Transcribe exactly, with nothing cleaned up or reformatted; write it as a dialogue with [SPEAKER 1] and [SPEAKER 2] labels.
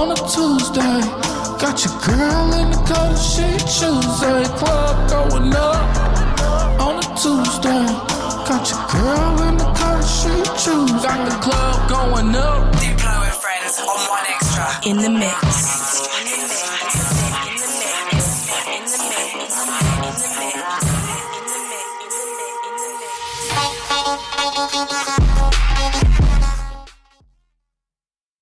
[SPEAKER 1] on a Tuesday. Got your girl in the color she choose. A club going up on a Tuesday. Got your girl in the color she choose. Got the club going up.
[SPEAKER 2] Diplo and Friends on One Extra in the mix.